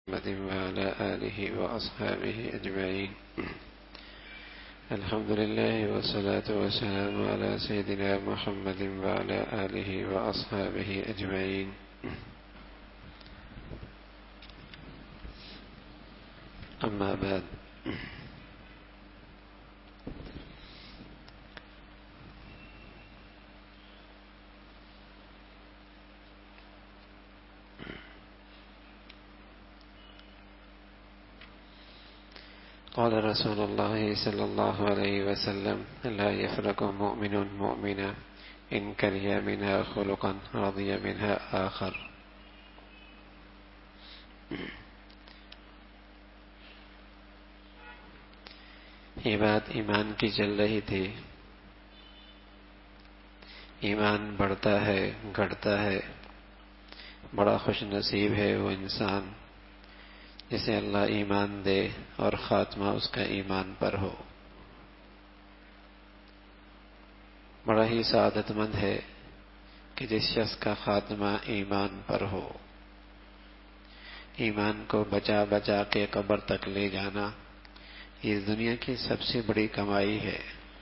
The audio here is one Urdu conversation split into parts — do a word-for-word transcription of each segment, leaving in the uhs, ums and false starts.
محمد وعلى آله وأصحابه أجمعين. الحمد لله والصلاة والسلام على سيدنا محمد وعلى آله وأصحابه أجمعين. أما بعد، قال رسول الله صلى الله عليه وسلم: لا يفرق مؤمن مؤمنا إن كره منها خلقا رضي منها آخر. یہ بات ایمان کی چل رہی تھی. ایمان بڑھتا ہے، گھٹتا ہے. بڑا خوش نصیب ہے وہ انسان جسے اللہ ایمان دے اور خاتمہ اس کا ایمان پر ہو. بڑا ہی سعادت مند ہے کہ جس شخص کا خاتمہ ایمان پر ہو. ایمان کو بچا بچا کے قبر تک لے جانا یہ دنیا کی سب سے بڑی کمائی ہے.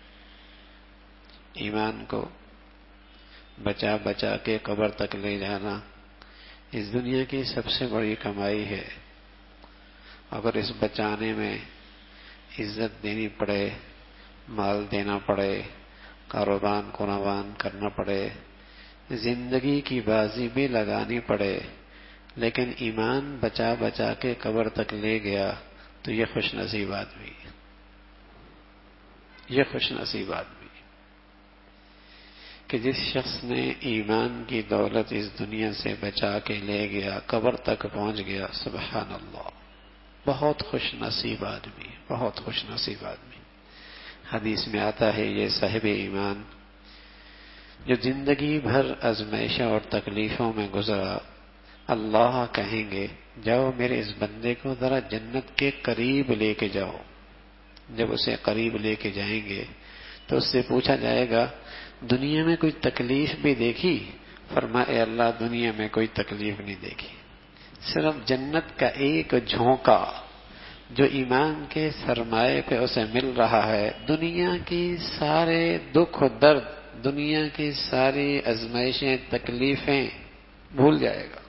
ایمان کو بچا بچا کے قبر تک لے جانا اس دنیا کی سب سے بڑی کمائی ہے. اگر اس بچانے میں عزت دینی پڑے، مال دینا پڑے، کاروبار قربان کرنا پڑے، زندگی کی بازی بھی لگانی پڑے، لیکن ایمان بچا بچا کے قبر تک لے گیا تو یہ خوش نصیب آدمی یہ خوش نصیب آدمی کہ جس شخص نے ایمان کی دولت اس دنیا سے بچا کے لے گیا، قبر تک پہنچ گیا. سبحان اللہ، بہت خوش نصیب آدمی، بہت خوش نصیب آدمی. حدیث میں آتا ہے یہ صاحب ایمان جو زندگی بھر آزمائشوں اور تکلیفوں میں گزرا، اللہ کہیں گے جاؤ میرے اس بندے کو ذرا جنت کے قریب لے کے جاؤ. جب اسے قریب لے کے جائیں گے تو اس سے پوچھا جائے گا دنیا میں کوئی تکلیف بھی دیکھی؟ فرمائے اے اللہ دنیا میں کوئی تکلیف نہیں دیکھی، صرف جنت کا ایک جھونکا جو ایمان کے سرمایے پہ اسے مل رہا ہے، دنیا کی سارے دکھ و درد، دنیا کی ساری آزمائشیں تکلیفیں بھول جائے گا.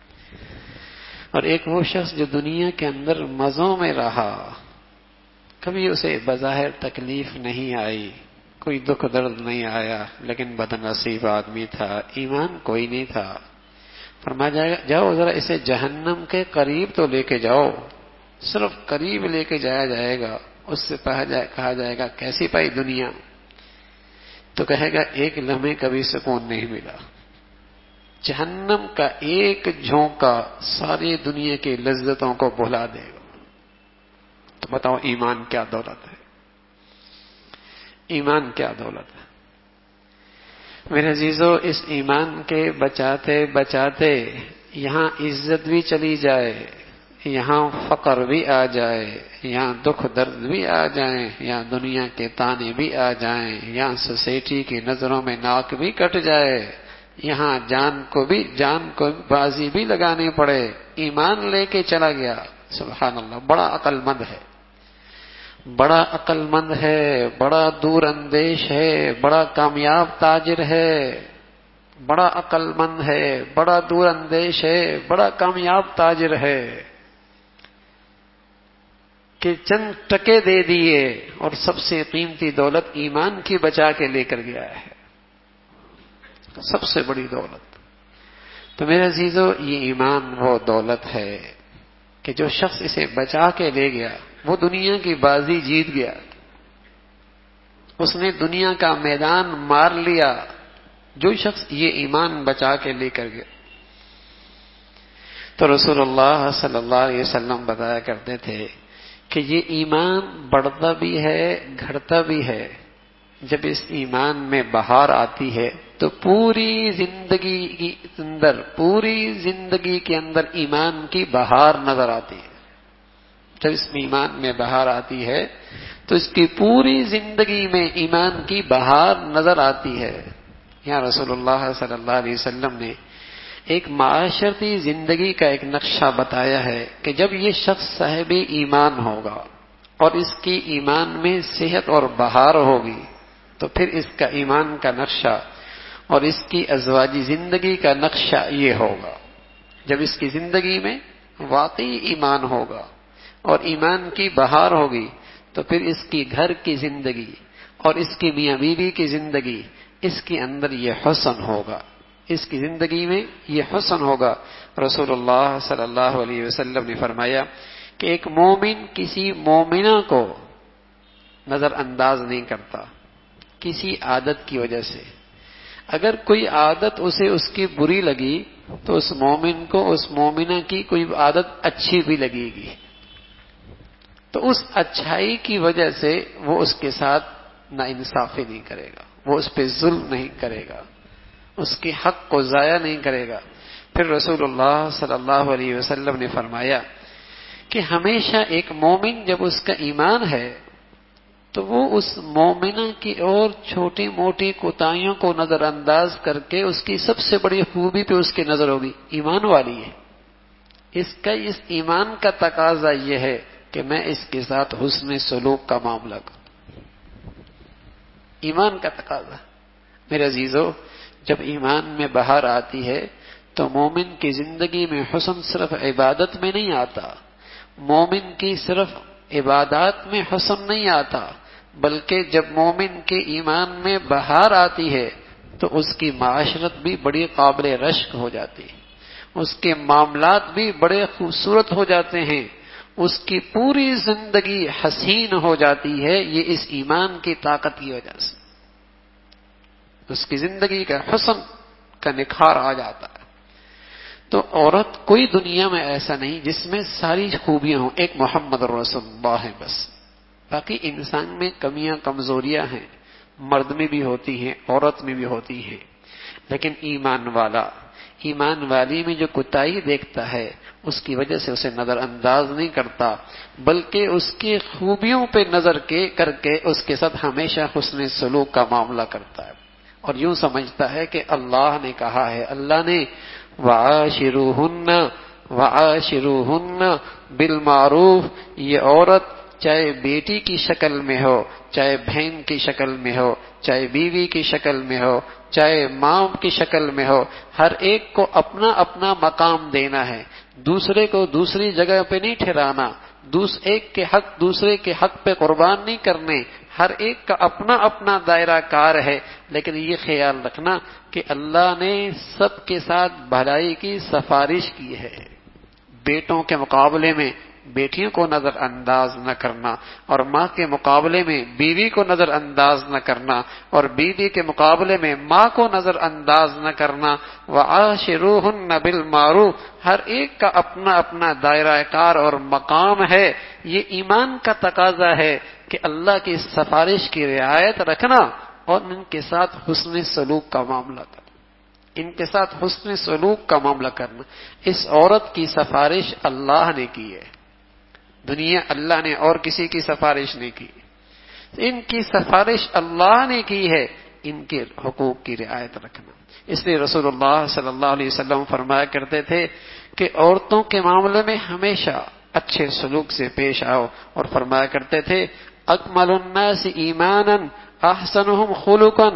اور ایک وہ شخص جو دنیا کے اندر مزوں میں رہا، کبھی اسے بظاہر تکلیف نہیں آئی، کوئی دکھ درد نہیں آیا، لیکن بد نصیب آدمی تھا، ایمان کوئی نہیں تھا. فرمایا جائے گا جاؤ ذرا اسے جہنم کے قریب تو لے کے جاؤ. صرف قریب لے کے جایا جائے گا. اس سے کہا جائے گا کیسی پائی دنیا؟ تو کہے گا ایک لمحے کبھی سکون نہیں ملا. جہنم کا ایک جھونکا ساری دنیا کی لذتوں کو بھلا دے گا. تو بتاؤ ایمان کیا دولت ہے؟ ایمان کیا دولت ہے میرے عزیزو؟ اس ایمان کے بچاتے بچاتے یہاں عزت بھی چلی جائے، یہاں فقر بھی آ جائے، یہاں دکھ درد بھی آ جائیں، یہاں دنیا کے تانے بھی آ جائیں، یہاں سوسائٹی کی نظروں میں ناک بھی کٹ جائے، یہاں جان کو بھی جان کو بازی بھی لگانی پڑے، ایمان لے کے چلا گیا. سبحان اللہ، بڑا عقل مند ہے، بڑا عقل مند ہے، بڑا دور اندیش ہے، بڑا کامیاب تاجر ہے، بڑا عقل مند ہے، بڑا دور اندیش ہے، بڑا کامیاب تاجر ہے کہ چند ٹکے دے دیے اور سب سے قیمتی دولت ایمان کی بچا کے لے کر گیا ہے. سب سے بڑی دولت. تو میرے عزیزو یہ ایمان وہ دولت ہے کہ جو شخص اسے بچا کے لے گیا وہ دنیا کی بازی جیت گیا. اس نے دنیا کا میدان مار لیا جو شخص یہ ایمان بچا کے لے کر گیا. تو رسول اللہ صلی اللہ علیہ وسلم بتایا کرتے تھے کہ یہ ایمان بڑھتا بھی ہے، گھٹتا بھی ہے. جب اس ایمان میں بہار آتی ہے تو پوری زندگی کے اندر پوری زندگی کے اندر ایمان کی بہار نظر آتی ہے. جب اس میں ایمان میں بہار آتی ہے تو اس کی پوری زندگی میں ایمان کی بہار نظر آتی ہے. یہاں رسول اللہ صلی اللہ علیہ وسلم نے ایک معاشرتی زندگی کا ایک نقشہ بتایا ہے کہ جب یہ شخص صاحب ایمان ہوگا اور اس کی ایمان میں صحت اور بہار ہوگی تو پھر اس کا ایمان کا نقشہ اور اس کی ازواجی زندگی کا نقشہ یہ ہوگا. جب اس کی زندگی میں واقعی ایمان ہوگا اور ایمان کی بہار ہوگی تو پھر اس کی گھر کی زندگی اور اس کی میاں بیوی کی زندگی، اس کے اندر یہ حسن ہوگا، اس کی زندگی میں یہ حسن ہوگا. رسول اللہ صلی اللہ علیہ وسلم نے فرمایا کہ ایک مومن کسی مومنہ کو نظر انداز نہیں کرتا کسی عادت کی وجہ سے. اگر کوئی عادت اسے اس کی بری لگی تو اس مومن کو اس مومنہ کی کوئی عادت اچھی بھی لگے گی، تو اس اچھائی کی وجہ سے وہ اس کے ساتھ نا انصافی نہیں کرے گا، وہ اس پہ ظلم نہیں کرے گا، اس کے حق کو ضائع نہیں کرے گا. پھر رسول اللہ صلی اللہ علیہ وسلم نے فرمایا کہ ہمیشہ ایک مومن جب اس کا ایمان ہے تو وہ اس مومنہ کی اور چھوٹی موٹی کوتاہیوں کو نظر انداز کر کے اس کی سب سے بڑی خوبی پہ اس کی نظر ہوگی. ایمان والی ہے، اس کا اس ایمان کا تقاضا یہ ہے کہ میں اس کے ساتھ حسن سلوک کا معاملہ کروں. ایمان کا تقاضا. میرے عزیزو، جب ایمان میں بہار آتی ہے تو مومن کی زندگی میں حسن صرف عبادت میں نہیں آتا، مومن کی صرف عبادات میں حسن نہیں آتا، بلکہ جب مومن کے ایمان میں بہار آتی ہے تو اس کی معاشرت بھی بڑی قابل رشک ہو جاتی ہے، اس کے معاملات بھی بڑے خوبصورت ہو جاتے ہیں، اس کی پوری زندگی حسین ہو جاتی ہے. یہ اس ایمان کی طاقت کی وجہ سے اس کی زندگی کا حسن کا نکھار آ جاتا ہے. تو عورت کوئی دنیا میں ایسا نہیں جس میں ساری خوبیاں ہوں، ایک محمد رسول اللہ ہے بس. باقی انسان میں کمیاں کمزوریاں ہیں، مرد میں بھی ہوتی ہیں، عورت میں بھی ہوتی ہیں، لیکن ایمان والا ایمان والی میں جو کوتاہی دیکھتا ہے اس کی وجہ سے اسے نظر انداز نہیں کرتا، بلکہ اس کی خوبیوں پہ نظر کے کر کے اس کے ساتھ ہمیشہ حسن سلوک کا معاملہ کرتا ہے اور یوں سمجھتا ہے کہ اللہ نے کہا ہے، اللہ نے وعاشروہن وعاشروہن بالمعروف. یہ عورت چاہے بیٹی کی شکل میں ہو، چاہے بہن کی شکل میں ہو، چاہے بیوی کی شکل میں ہو، چاہے ماں کی شکل میں ہو، ہر ایک کو اپنا اپنا مقام دینا ہے، دوسرے کو دوسری جگہ پہ نہیں ٹھہرانا، دوس ایک کے حق دوسرے کے حق پہ قربان نہیں کرنے. ہر ایک کا اپنا اپنا دائرہ کار ہے، لیکن یہ خیال رکھنا کہ اللہ نے سب کے ساتھ بھلائی کی سفارش کی ہے. بیٹوں کے مقابلے میں بیٹیوں کو نظر انداز نہ کرنا، اور ماں کے مقابلے میں بیوی کو نظر انداز نہ کرنا، اور بیوی کے مقابلے میں ماں کو نظر انداز نہ کرنا. وعاشروہن بالمعروف. ہر ایک کا اپنا اپنا دائرہ کار اور مقام ہے. یہ ایمان کا تقاضا ہے کہ اللہ کی سفارش کی رعایت رکھنا اور ان کے ساتھ حسن سلوک کا معاملہ کرنا، ان کے ساتھ حسن سلوک کا معاملہ کرنا. اس عورت کی سفارش اللہ نے کی ہے، دنیا اللہ نے اور کسی کی سفارش نہیں کی. ان کی سفارش اللہ نے کی ہے، ان کے حقوق کی رعایت رکھنا. اس لیے رسول اللہ صلی اللہ علیہ وسلم فرمایا کرتے تھے کہ عورتوں کے معاملے میں ہمیشہ اچھے سلوک سے پیش آؤ، اور فرمایا کرتے تھے اکمل الناس ایمانا احسنهم خلقا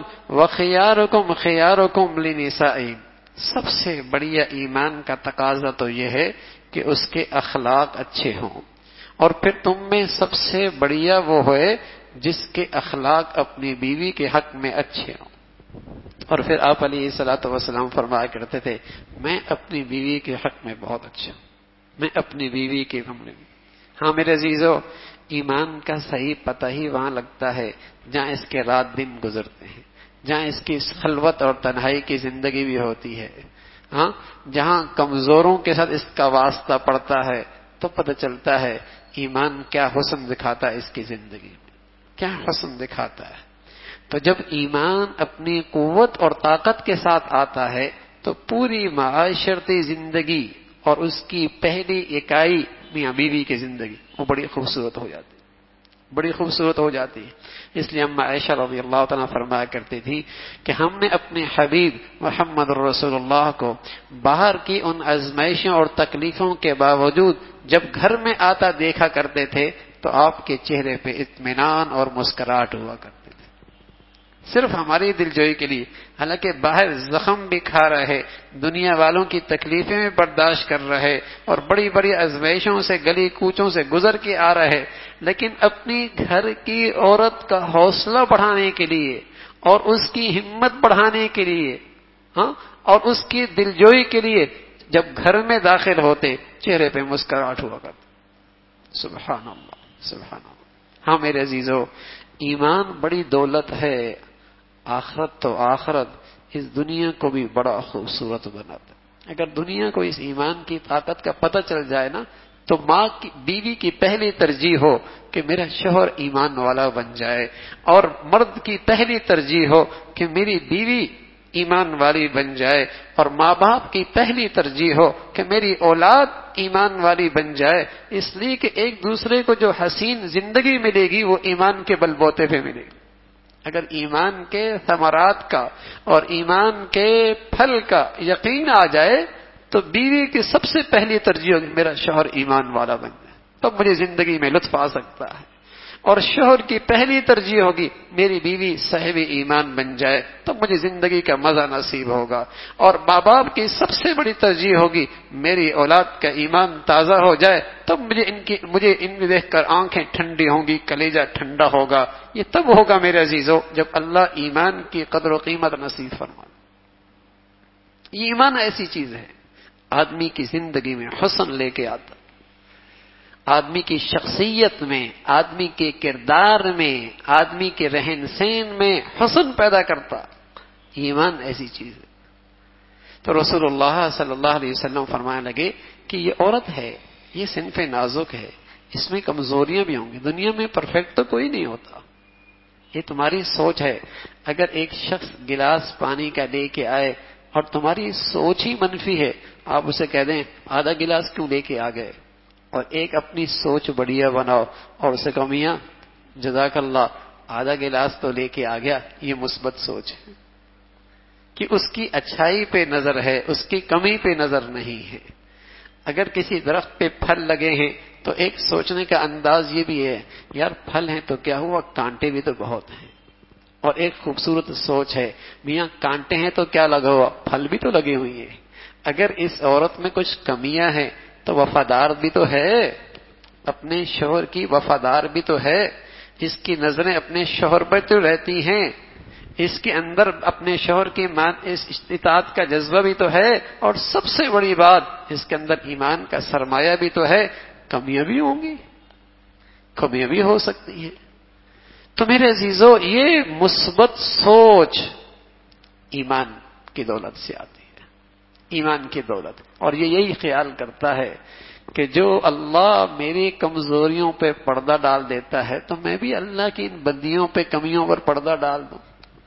وخياركم خياركم لنسائهم. سب سے بڑیا ایمان کا تقاضا تو یہ ہے کہ اس کے اخلاق اچھے ہوں، اور پھر تم میں سب سے بڑیا وہ ہوئے جس کے اخلاق اپنی بیوی کے حق میں اچھے ہوں. اور پھر آپ علیہ الصلوۃ والسلام فرمایا کرتے تھے میں اپنی بیوی کے حق میں بہت اچھا ہوں، میں اپنی بیوی کے معاملے میں. ہاں میرے عزیزو، ایمان کا صحیح پتہ ہی وہاں لگتا ہے جہاں اس کے رات دن گزرتے ہیں، جہاں اس کی خلوت اور تنہائی کی زندگی بھی ہوتی ہے. ہاں جہاں کمزوروں کے ساتھ اس کا واسطہ پڑتا ہے تو پتہ چلتا ہے ایمان کیا حسن دکھاتا ہے، اس کی زندگی میں کیا حسن دکھاتا ہے. تو جب ایمان اپنی قوت اور طاقت کے ساتھ آتا ہے تو پوری معاشرتی زندگی اور اس کی پہلی اکائی میاں بیوی کی زندگی وہ بڑی خوبصورت ہو جاتی. بڑی خوبصورت ہو جاتی ہے. اس لیے اما عائشہ رضی اللہ تعالیٰ فرمایا کرتی تھی کہ ہم نے اپنے حبیب محمد رسول اللہ کو باہر کی ان آزمائشوں اور تکلیفوں کے باوجود جب گھر میں آتا دیکھا کرتے تھے تو آپ کے چہرے پہ اطمینان اور مسکراہٹ ہوا کرتے تھے، صرف ہماری دلجوئی کے لیے. حالانکہ باہر زخم بھی کھا رہے، دنیا والوں کی تکلیفیں بھی برداشت کر رہے اور بڑی بڑی آزمائشوں سے گلی کوچوں سے گزر کے آ رہے، لیکن اپنی گھر کی عورت کا حوصلہ بڑھانے کے لیے اور اس کی ہمت بڑھانے کے لیے ہاں اور اس کی دلجوئی کے لیے جب گھر میں داخل ہوتے چہرے پہ مسکراہٹ ہوا کرتی. سبحان اللہ سبحان اللہ. ہاں میرے عزیزو، ایمان بڑی دولت ہے. آخرت تو آخرت اس دنیا کو بھی بڑا خوبصورت بناتا ہے. اگر دنیا کو اس ایمان کی طاقت کا پتہ چل جائے نا تو ماں کی بیوی کی پہلی ترجیح ہو کہ میرا شوہر ایمان والا بن جائے، اور مرد کی پہلی ترجیح ہو کہ میری بیوی ایمان والی بن جائے، اور ماں باپ کی پہلی ترجیح ہو کہ میری اولاد ایمان والی بن جائے. اس لیے کہ ایک دوسرے کو جو حسین زندگی ملے گی وہ ایمان کے بل بوتے پہ ملے گی. اگر ایمان کے ثمرات کا اور ایمان کے پھل کا یقین آ جائے تو بیوی کی سب سے پہلی ترجیح ہوگی میرا شوہر ایمان والا بن جائے، تب مجھے زندگی میں لطف آ سکتا ہے. اور شوہر کی پہلی ترجیح ہوگی میری بیوی صاحب ایمان بن جائے، تب مجھے زندگی کا مزہ نصیب ہوگا. اور ماں باپ کی سب سے بڑی ترجیح ہوگی میری اولاد کا ایمان تازہ ہو جائے، تب مجھے ان کی مجھے ان میں دیکھ کر آنکھیں ٹھنڈی ہوں گی، کلیجہ ٹھنڈا ہوگا. یہ تب ہوگا میرے عزیزو جب اللہ ایمان کی قدر و قیمت نصیب فرمائے. یہ ایمان ایسی چیز ہے آدمی کی زندگی میں حسن لے کے آتا، آدمی کی شخصیت میں، آدمی کے کردار میں، آدمی کے رہن سہن میں حسن پیدا کرتا. ایمان ایسی چیز ہے. تو رسول اللہ صلی اللہ علیہ وسلم فرمانے لگے کہ یہ عورت ہے، یہ صنف نازک ہے، اس میں کمزوریاں بھی ہوں گی. دنیا میں پرفیکٹ تو کوئی نہیں ہوتا، یہ تمہاری سوچ ہے. اگر ایک شخص گلاس پانی کا لے کے آئے اور تمہاری سوچ ہی منفی ہے، آپ اسے کہہ دیں آدھا گلاس کیوں لے کے آ گئے، اور ایک اپنی سوچ بڑھیا بناؤ اور اسے کہو میاں جزاک اللہ آدھا گلاس تو لے کے آ گیا، یہ مثبت سوچ ہے کہ اس کی اچھائی پہ نظر ہے، اس کی کمی پہ نظر نہیں ہے. اگر کسی درخت پہ پھل لگے ہیں تو ایک سوچنے کا انداز یہ بھی ہے یار پھل ہیں تو کیا ہوا، کانٹے بھی تو بہت ہیں. اور ایک خوبصورت سوچ ہے میاں کانٹے ہیں تو کیا لگا ہوا، پھل بھی تو لگے ہوئے ہیں. اگر اس عورت میں کچھ کمیاں ہیں تو وفادار بھی تو ہے، اپنے شوہر کی وفادار بھی تو ہے، اس کی نظریں اپنے شوہر پر تو رہتی ہیں، اس کے اندر اپنے شوہر کی اطاعت کا جذبہ بھی تو ہے، اور سب سے بڑی بات اس کے اندر ایمان کا سرمایہ بھی تو ہے. کمیاں بھی ہوں گی، کمیاں بھی ہو سکتی ہیں. تو میرے عزیزو یہ مثبت سوچ ایمان کی دولت سے آتی ہے، ایمان کی دولت. اور یہ یہی خیال کرتا ہے کہ جو اللہ میری کمزوریوں پہ پردہ ڈال دیتا ہے تو میں بھی اللہ کی ان بندیوں پہ کمیوں پر پردہ ڈال دوں.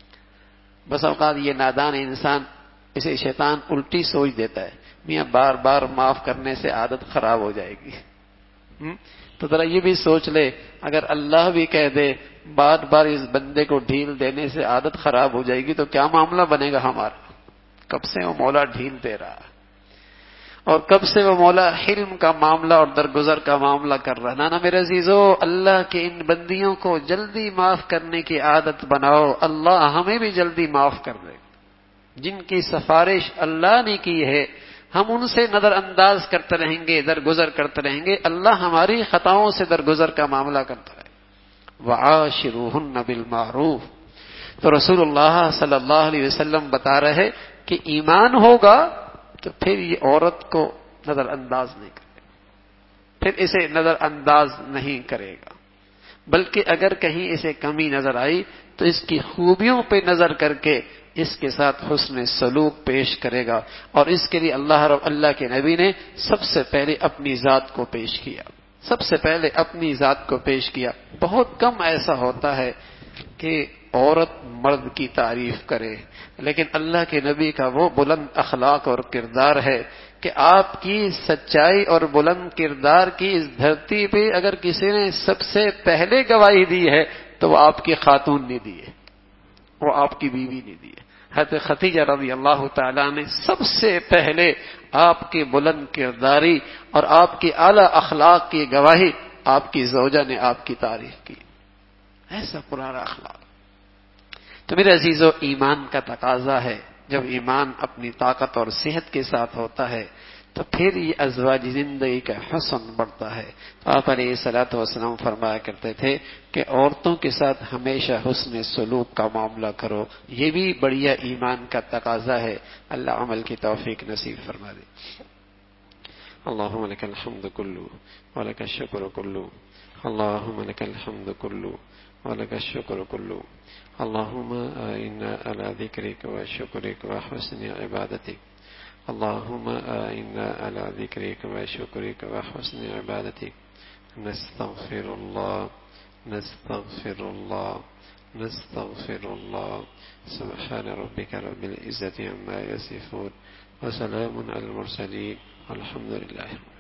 بس اوقات یہ نادان انسان اسے شیطان الٹی سوچ دیتا ہے میاں بار بار معاف کرنے سے عادت خراب ہو جائے گی. تو ذرا یہ بھی سوچ لے اگر اللہ بھی کہہ دے بار بار اس بندے کو ڈھیل دینے سے عادت خراب ہو جائے گی تو کیا معاملہ بنے گا ہمارا. کب سے وہ مولا ڈھیل دے رہا ہے اور کب سے وہ مولا حلم کا معاملہ اور درگزر کا معاملہ کر رہا. نا نا میرے عزیزو اللہ کے ان بندیوں کو جلدی معاف کرنے کی عادت بناؤ، اللہ ہمیں بھی جلدی معاف کر دے. جن کی سفارش اللہ نے کی ہے ہم ان سے نظر انداز کرتے رہیں گے، درگزر کرتے رہیں گے، اللہ ہماری خطاؤں سے درگزر کا معاملہ کرتا رہے. وعاشروہن بالمعروف. تو رسول اللہ صلی اللہ علیہ وسلم بتا رہے کہ ایمان ہوگا تو پھر یہ عورت کو نظر انداز نہیں کرے گا، پھر اسے نظر انداز نہیں کرے گا، بلکہ اگر کہیں اسے کمی نظر آئی تو اس کی خوبیوں پہ نظر کر کے اس کے ساتھ حسن سلوک پیش کرے گا. اور اس کے لیے اللہ رب اللہ کے نبی نے سب سے پہلے اپنی ذات کو پیش کیا، سب سے پہلے اپنی ذات کو پیش کیا. بہت کم ایسا ہوتا ہے کہ عورت مرد کی تعریف کرے، لیکن اللہ کے نبی کا وہ بلند اخلاق اور کردار ہے کہ آپ کی سچائی اور بلند کردار کی اس دھرتی پہ اگر کسی نے سب سے پہلے گواہی دی ہے تو وہ آپ کی خاتون نے دی ہے، وہ آپ کی بیوی نے دی ہے۔ حضرت خدیجہ رضی اللہ تعالیٰ نے سب سے پہلے آپ کی بلند کرداری اور آپ کی اعلی اخلاق کی گواہی آپ کی زوجہ نے آپ کی تعریف کی۔ ایسا پرانا اخلاق۔ تو میرے عزیزو، ایمان کا تقاضا ہے، جب ایمان اپنی طاقت اور صحت کے ساتھ ہوتا ہے تو پھر یہ ازواج زندگی کا حسن بڑھتا ہے۔ تو آپ علیہ الصلوۃ والسلام فرمایا کرتے تھے کہ عورتوں کے ساتھ ہمیشہ حسن سلوک کا معاملہ کرو، یہ بھی بڑھیا ایمان کا تقاضا ہے۔ اللہ عمل کی توفیق نصیب فرما دے۔ اللہم لک الحمد کلو ولک الشکر کلو، اللہم لک الحمد کلو ولک الشکر کلو، اللہم اعنا علی ذکرک و شکرک و حسن عبادتک، اللہم اعنا علی ذکرک و شکرک و حسن عبادتک، نستغفر اللہ نستغفر اللہ نستغفر اللہ، سبحان ربک رب العزة عما یصفون وسلام علی المرسلین والحمد للہ۔